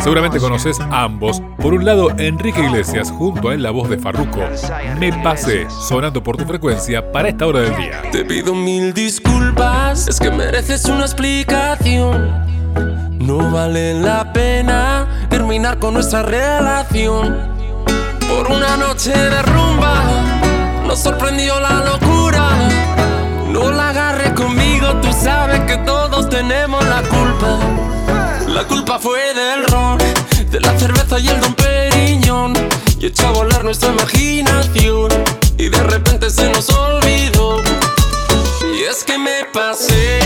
Seguramente conoces ambos. Por un lado, Enrique Iglesias, junto a él la voz de Farruko. Me pasé, sonando por tu frecuencia para esta hora del día. Te pido mil disculpas, es que mereces una explicación. No vale la pena terminar con nuestra relación. Por una noche de rumba nos sorprendió la locura. No la agarres conmigo, tú sabes que todos tenemos la culpa. La culpa fue del ron, de la cerveza y el Don Periñón. Y echó a volar nuestra imaginación y de repente se nos olvidó. Y es que me pasé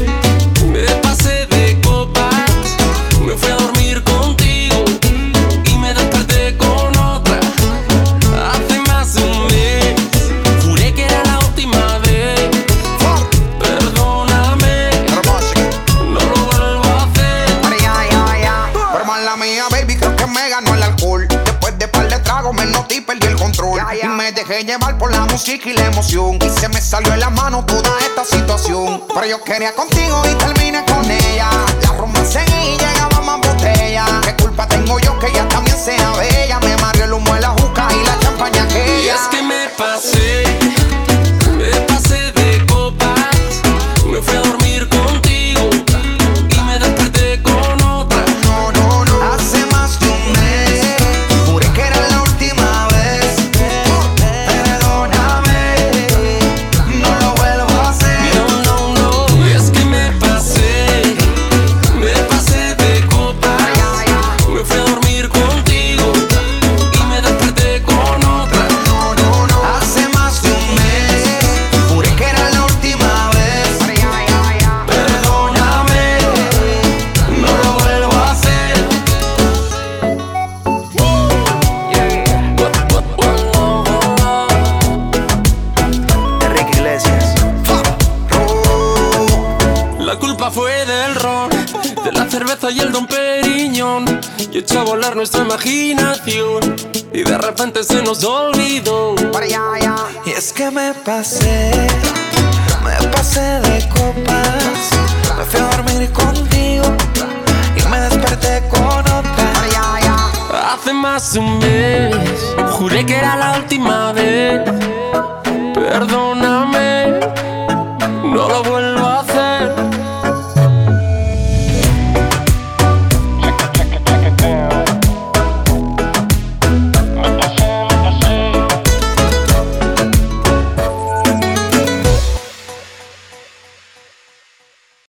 de copas. Me fui a dormir contigo y me desperté con otra. Hace más de un mes juré que era la última vez. Perdóname, no lo vuelvo a hacer. Pero mala mía, baby, creo que me ganó el alcohol. Después de par de tragos me noté y perdí el control. Y me dejé llevar por la música y la emoción. Y se me salió de la mano toda esta situación. Pero yo quería contigo y terminé con ella. La rumba seguí y llegaba más botella. ¿Qué culpa tengo yo que ella también sea bella? Me mareó el humo de la juca y la champaña aquella. Y es que me pasé de copas. Me fui a dormir contigo y me desperté con otra. No, hace más de un mes juré que era la última vez. Perdóname, no lo vuelvo a hacer. No. Y es que me pasé de copas. Me fui a dormir contigo y me desperté con otra. No, hace más de un mes juré que era la última vez. Perdóname, no lo vuelvo a hacer. Enrique Iglesias. La culpa fue del ron, de la cerveza y el Don Periñón. Y echó a volar nuestra imaginación y de repente se nos olvidó. Y es que me pasé de copas. Me fui a dormir contigo y me desperté con otra. Hace más de un mes juré que era la última vez.